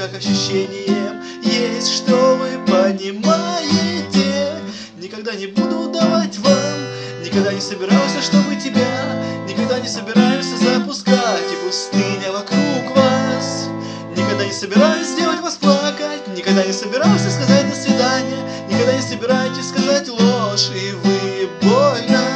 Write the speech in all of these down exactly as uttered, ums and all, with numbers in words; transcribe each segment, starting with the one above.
как ощущением есть, что вы понимаете. Никогда не буду давать вам, никогда не собирался, чтобы тебя, никогда не собираемся запускать, и пустыня вокруг вас. Никогда не собираюсь сделать вас плакать, никогда не собирался сказать до свидания, никогда не собираетесь сказать ложь, и вы больно.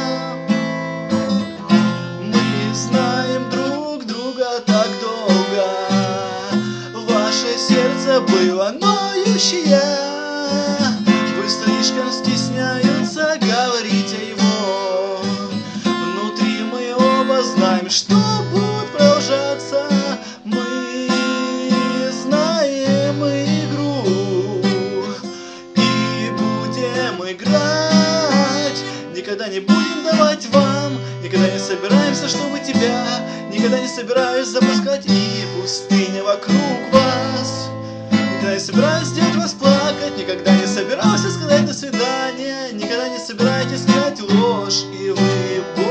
Мы знаем друг друга так долго, ваше сердце было ноющее, вы слишком стесняются говорить о его. Внутри мы оба знаем, что будет продолжаться. Мы знаем игру и будем играть. Никогда не будем давать вам, никогда не собираемся, чтобы тебя, никогда не собираюсь запускать, и пустыня вокруг вас. Никогда не собираюсь сделать вас плакать, никогда не собирался сказать до свидания, никогда не собираетесь сказать ложь, и вы